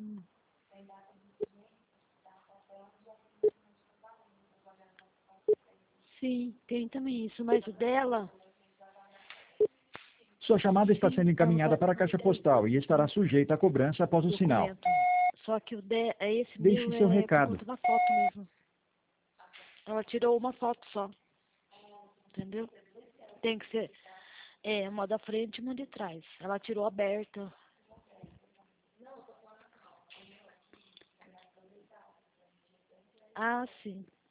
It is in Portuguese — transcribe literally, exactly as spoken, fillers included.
Hum. Sim, tem também isso, mas o dela, Sua chamada está sim, sendo ela encaminhada vai, para a caixa postal e estará sujeita a cobrança após o sinal. documento. Só que o de, é esse Deixe meu seu é por recado. conta da foto mesmo. Ela tirou uma foto só, entendeu? Tem que ser é, uma da frente e uma de trás. Ela tirou aberta. Ah, sim.